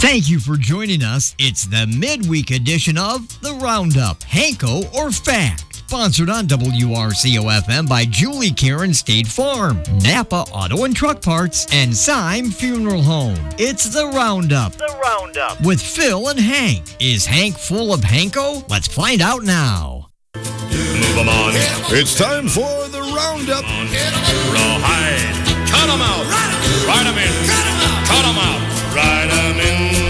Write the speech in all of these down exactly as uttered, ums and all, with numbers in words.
Thank you for joining us. It's the midweek edition of The Roundup, Hanko or Fact. Sponsored on W R C O F M by Julie Karen State Farm, Napa Auto and Truck Parts, and Syme Funeral Home. It's The Roundup. The Roundup. With Phil and Hank. Is Hank full of Hanko? Let's find out now. Move 'em on. It's time for The Roundup. Rawhide. Cut 'em out. Ride 'em in. Cut 'em out. Cut 'em out. Ride 'em in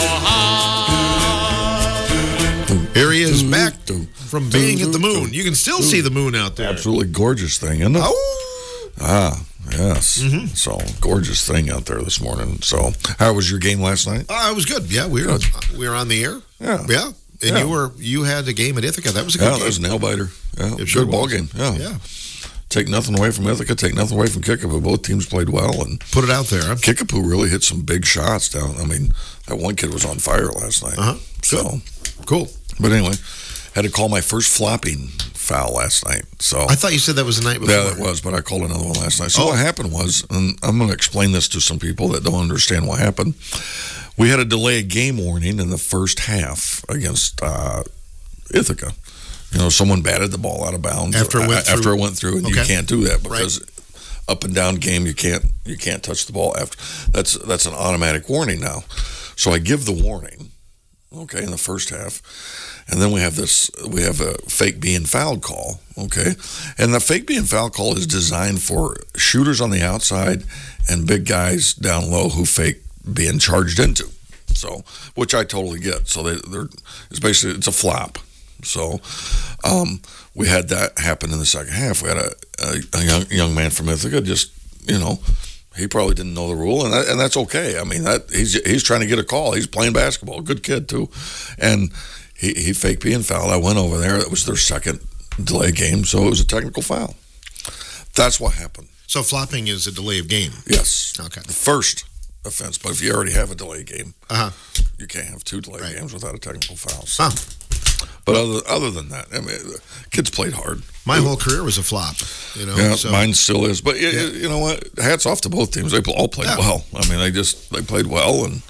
rawhide. Here he is back from being at the moon. You can still see the moon out there. Absolutely gorgeous thing, isn't it? Oh. Ah, yes. Mm-hmm. So, gorgeous thing out there this morning. So, how was your game last night? Uh, it was good. Yeah, we were we were on the air. Yeah. Yeah. And Yeah. you were you had a game at Ithaca. That was a good Yeah, game. that was a nail biter. Yeah, It sure good ball was. game. Yeah. Yeah. Take nothing away from Ithaca, take nothing away from Kickapoo. Both teams played well, and Put it out there. Huh? Kickapoo really hit some big shots down. I mean, that one kid was on fire last night. Uh-huh. So, Cool. but anyway, had to call my first flopping foul last night. So I thought you said that was the night before. Yeah, it was, but I called another one last night. So Oh. what happened was, and I'm going to explain this to some people that don't understand what happened. We had a delay game warning in the first half against uh, Ithaca. You know, someone batted the ball out of bounds After it went after through? it went through, and you Okay. can't do that because Right. up and down game you can't you can't touch the ball after. That's that's an automatic warning now. So I give the warning, okay, in the first half. And then we have this, we have a fake being fouled call, okay? And the fake being fouled call is designed for shooters on the outside and big guys down low who fake being charged into. So, which I totally get. So they, they're, it's basically, it's a flop. So um, we had that happen in the second half. We had a, a, a young, young man from Ithaca just, you know, he probably didn't know the rule, and that, and that's okay. I mean, that he's he's trying to get a call. He's playing basketball, good kid too, and he he faked being fouled. I went over there. It was their second delay game, so it was a technical foul. That's what happened. So flopping is a delay of game. Yes. Okay. The first offense, but if you already have a delay game, Uh-huh. you can't have two delay Right. games without a technical foul. Huh. But other other than that, I mean, the kids played hard. My whole career was a flop, you know. Yeah, so. mine still is. But you, Yeah. you know what? Hats off to both teams. They all played Yeah. well. I mean, they just they played well, and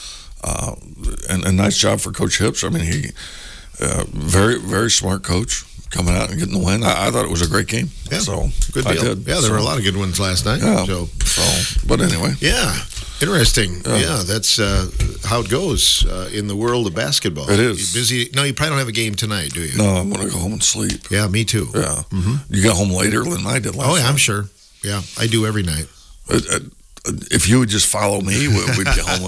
uh, and a nice job for Coach Hips. I mean, he uh, very very smart coach coming out and getting the win. I, I thought it was a great game. Yeah. So Good I deal. did. Yeah, there So, were a lot of good ones last night. Yeah. So, So, but anyway, yeah, interesting. Yeah. Yeah, that's uh, how it goes uh, in the world of basketball. It is. You busy? No, you probably don't have a game tonight, do you? no, I'm gonna go home and sleep. Yeah, me too. Yeah, Mhm. you got home later than I did last. Oh, yeah, I'm night. sure. Yeah, I do every night. Uh, uh, If you would just follow me, we- we'd get home.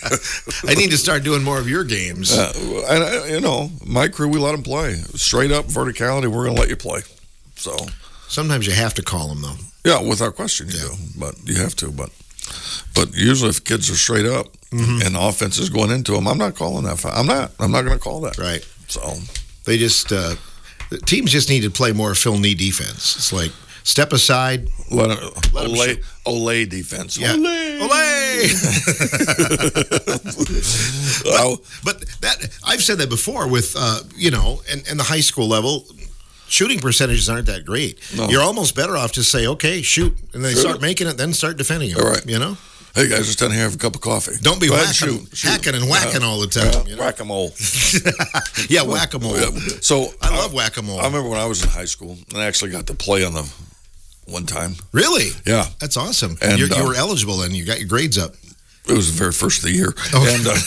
I need to start doing more of your games. Uh, and uh, you know, my crew, we let them play straight up verticality. We're going to let you play. So Sometimes you have to call them, though. yeah, without question, you Yeah. do. But you have to. But but usually, if kids are straight up Mm-hmm. and offense is going into them, I'm not calling that. foul. I'm not. I'm not going to call that. Right. So They just, uh, the teams just need to play more Phil Knee defense. It's like, step aside. let, Let 'em Olay, shoot. Olay defense. Yeah. Olay. Olay! Oh, But that I've said that before with, uh, you know, and, and the high school level, shooting percentages aren't that great. No. You're almost better off just say, okay, shoot. And they Sure. start making it, then start defending it. All right. You know? hey guys, just down here have a cup of coffee. Don't be Go ahead, whacking, shoot, shoot. hacking and whacking Yeah. all the time. Yeah, you know? Whack-a-mole. Yeah, whack-a-mole. Yeah. So I love whack-a-mole. I remember when I was in high school, and I actually got to play on the one time. Really? Yeah, That's awesome. And, You're, you uh, were eligible then. You got your grades up. it was the very first of the year. Oh. And uh,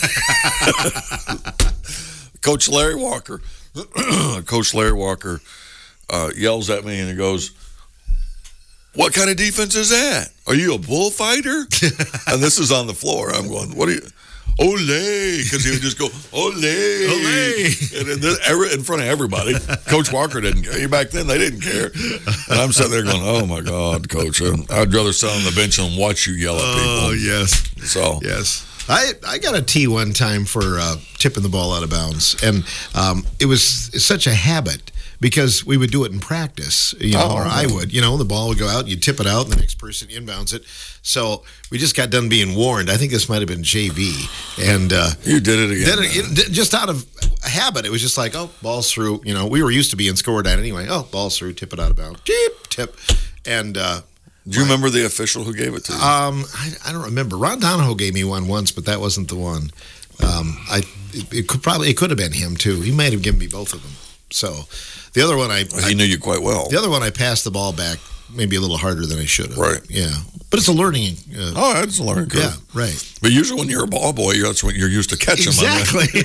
Coach Larry Walker, Coach Larry Walker uh, yells at me and he goes, "What kind of defense is that? Are you a bullfighter?" And this is on the floor. I'm going, "What are you?" Ole, because he would just go, ole, Ole. and in, this, every, in front of everybody. Coach Walker didn't care. Back then, they didn't care. And I'm sitting there going, "Oh my God, Coach! I'd rather sit on the bench and watch you yell at people." Oh, yes. So Yes. I, I got a T one time for uh, tipping the ball out of bounds. And um, it was such a habit because we would do it in practice, you know, Oh, or I okay. would. You know, the ball would go out, you tip it out, and the next person inbounds it. So we just got done being warned. I think this might have been J V. And uh, you did it again. then it, it, just out of habit, it was just like, oh, ball's through. You know, we were used to being scored at anyway. Oh, ball's through, tip it out of bounds. Cheep, tip. And uh, Do you remember the official who gave it to you? Um, I, I don't remember. Ron Donahoe gave me one once, but that wasn't the one. Um, I it, it could probably it could have been him too. He might have given me both of them. So the other one I, well, he I knew you quite well. The other one I passed the ball back maybe a little harder than I should have. Right. Yeah. But it's a learning. Uh, oh, it's a learning curve. Yeah. Right. But usually when you're a ball boy, that's what you're used to catching. Exactly.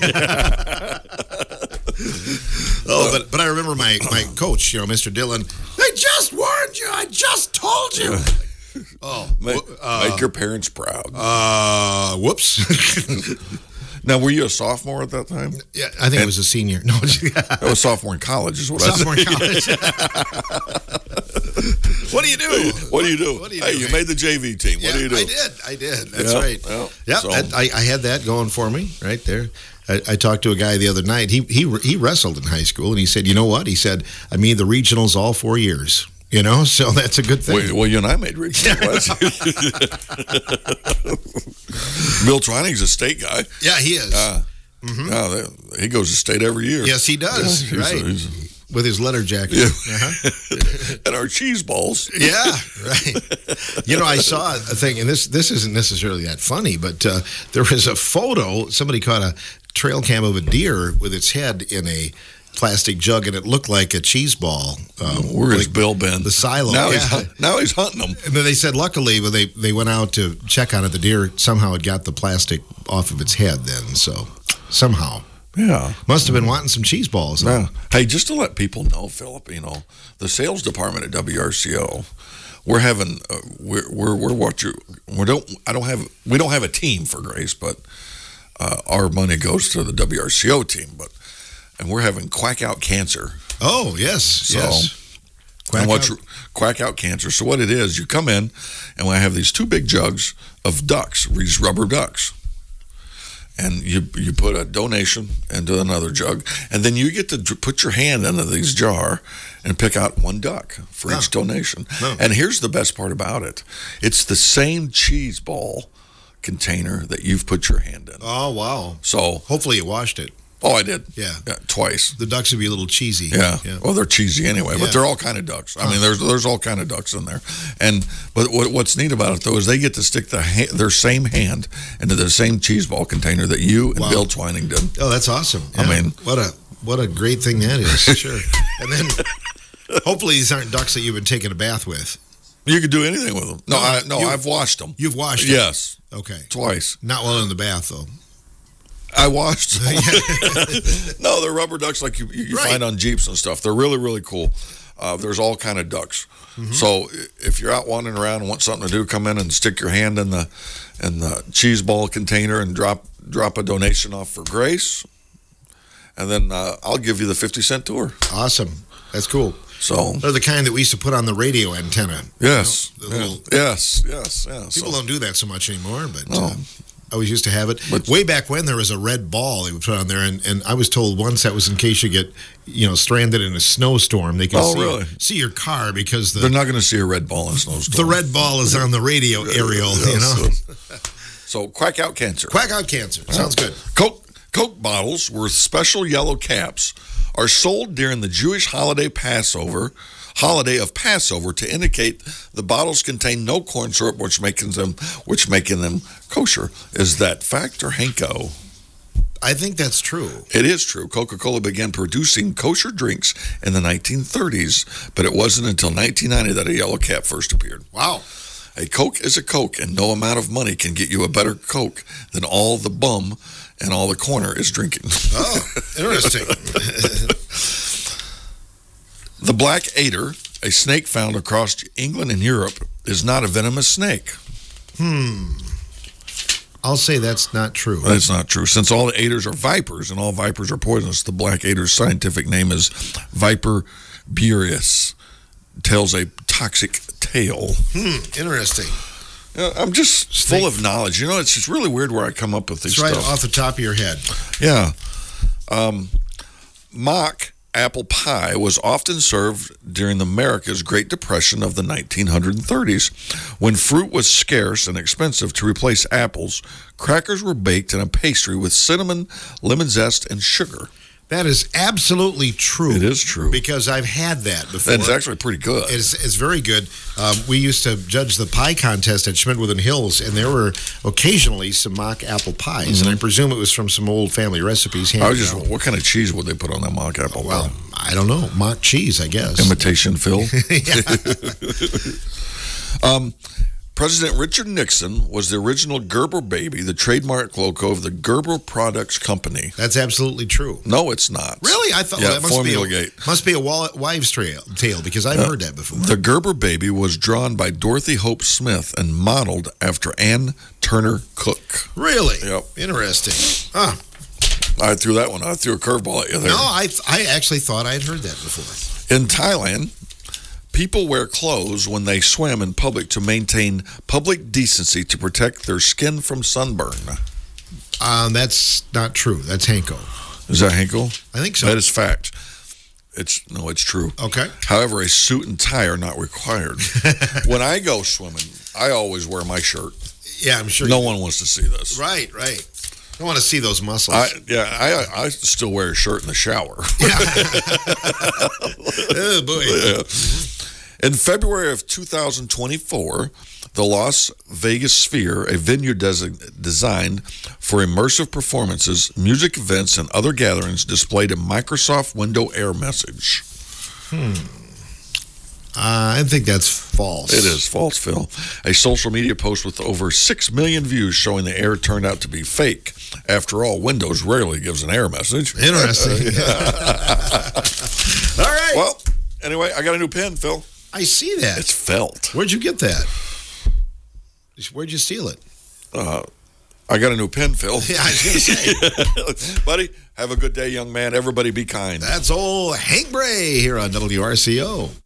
oh, but but I remember my, my coach, you know, Mister Dillon. I just warned you. I just told you. Oh, make, uh, make your parents proud. Uh, whoops. Now, were you a sophomore at that time? Yeah, I think and, it was a senior. No, it was sophomore in college, is what sophomore I said. Sophomore in college. What do you do? What do you do? What do you hey, do, you man? made the J V team. Yeah, what do you do? I did. I did. That's yeah, right. Yeah. Yep. So, I, I had that going for me right there. I, I talked to a guy the other night. He he he wrestled in high school, and he said, "You know what?" He said, "I mean the regionals all four years." You know, so that's a good thing. Well, well you and I made regionals. Bill Twining's a state guy. Yeah, he is. Uh, mm-hmm. yeah, they, he goes to state every year. Yes, he does. Yeah, right. He's a, he's a, with his letter jacket. Yeah. Uh-huh. And our cheese balls. Yeah, right. You know, I saw a thing, and this this isn't necessarily that funny, but uh, there was a photo. Somebody caught a trail cam of a deer with its head in a plastic jug, and it looked like a cheese ball. Um, Where is like Bill been? The silo. Now, yeah. he's, hunt, now he's hunting them. And then they said, luckily, when they, they went out to check on it, the deer somehow had got the plastic off of its head then, so somehow. Yeah. Must have been wanting some cheese balls. Huh? Yeah. Hey, just to let people know, Philip, you know, the sales department at W R C O, we're having, uh, we're, we're, we're what you, we don't, I don't have, we don't have a team for Grace, but uh, our money goes to the W R C O team, but, and we're having Quack Out Cancer. Oh, yes, so, yes. Quack out. Quack Out Cancer. So what it is, you come in, and we have these two big jugs of ducks, these rubber ducks. And you you put a donation into another jug, and then you get to put your hand into these jar and pick out one duck for no. each donation. No. And here's the best part about it. It's the same cheese ball container that you've put your hand in. Oh, wow. So hopefully you washed it. Oh, I did. Yeah. yeah twice. The ducks would be a little cheesy. Yeah. yeah. Well, they're cheesy anyway, yeah. but they're all kind of ducks. I mean, there's there's all kind of ducks in there. And but what, what's neat about it though is they get to stick the ha- their same hand into the same cheese ball container that you and wow. Bill Twining did. Oh, that's awesome. Yeah. I mean, what a what a great thing that is. Sure. And then hopefully these aren't ducks that you've been taking a bath with. You could do anything with them. No, no, I, no you, I've washed them. You've washed them? Yes. Okay. Twice. Not while in the bath though. I watched them. No, they're rubber ducks like you, you right. find on Jeeps and stuff. They're really, really cool. Uh, there's all kind of ducks. Mm-hmm. So if you're out wandering around and want something to do, come in and stick your hand in the in the cheese ball container and drop drop a donation off for Grace, and then uh, I'll give you the fifty cent tour. Awesome. That's cool. So they're the kind that we used to put on the radio antenna. Yes. You know, the little, yes. Yes. Yes. People so, don't do that so much anymore, but. No. Uh, I always used to have it. But, way back when there was a red ball they would put on there, and, and I was told once that was in case you get, you know, stranded in a snowstorm. They can oh, see, really? see your car because the they're not going to see a red ball in a snowstorm. The red ball is on the radio aerial, yeah, you know. So, so Quack Out Cancer. Quack Out Cancer. Sounds good. Coke Coke bottles with special yellow caps are sold during the Jewish holiday Passover. Holiday of Passover to indicate the bottles contain no corn syrup, which making them which making them kosher. Is that fact or Hanko? I think that's true. It is true. Coca-Cola began producing kosher drinks in the nineteen thirties, but it wasn't until nineteen ninety that a yellow cap first appeared. Wow. A Coke is a Coke, and no amount of money can get you a better Coke than all the bum and all the corner is drinking. Oh, interesting. The black adder, a snake found across England and Europe, is not a venomous snake. Hmm. I'll say that's not true. That's not true. Since all the adders are vipers and all vipers are poisonous, the black adder's scientific name is Viper bureus. Tells a toxic tale. Hmm. Interesting. Yeah, I'm just snake. Full of knowledge. You know, it's just really weird where I come up with these it's right stuff. off the top of your head. Yeah. Um, mock apple pie was often served during the America's Great Depression of the nineteen thirties. When fruit was scarce and expensive. To replace apples, crackers were baked in a pastry with cinnamon, lemon zest, and sugar. That is absolutely true. It is true. Because I've had that before. And it's actually pretty good. It's, it's very good. Um, we used to judge the pie contest at Schmidt-Witham Hills, and there were occasionally some mock apple pies, mm-hmm. and I presume it was from some old family recipes. I was just, down. What kind of cheese would they put on that mock apple well, pie? I don't know. Mock cheese, I guess. Imitation Phil. um, President Richard Nixon was the original Gerber baby, the trademark logo of the Gerber Products Company. That's absolutely true. No, it's not. Really? I thought yeah, well, that must Formula be a, Gate. must be a wives' trail, tale because I've uh, heard that before. The Gerber baby was drawn by Dorothy Hope Smith and modeled after Ann Turner Cook. Really? Yep. Interesting. Huh. I threw that one. I threw a curveball at you there. No, I I actually thought I'd heard that before. In Thailand, people wear clothes when they swim in public to maintain public decency to protect their skin from sunburn. Um, that's not true. That's Hanko. Is that Hanko? I think so. That is fact. It's no, it's true. Okay. However, a suit and tie are not required. When I go swimming, I always wear my shirt. Yeah, I'm sure. No one wants to see this. Right, right. I want to see those muscles. I, yeah, I I still wear a shirt in the shower. Oh, boy. Yeah. In February of two thousand twenty-four, the Las Vegas Sphere, a venue des- designed for immersive performances, music events, and other gatherings, displayed a Microsoft Windows Air message. Hmm. Uh, I think that's false. It is false, Phil. A social media post with over six million views showing the air turned out to be fake. After all, Windows rarely gives an error message. Interesting. All right. Well, anyway, I got a new pen, Phil. I see that. It's felt. Where'd you get that? Where'd you steal it? Uh, I got a new pen, Phil. Yeah, I was going to say. Buddy, have a good day, young man. Everybody be kind. That's old Hank Bray here on W R C O.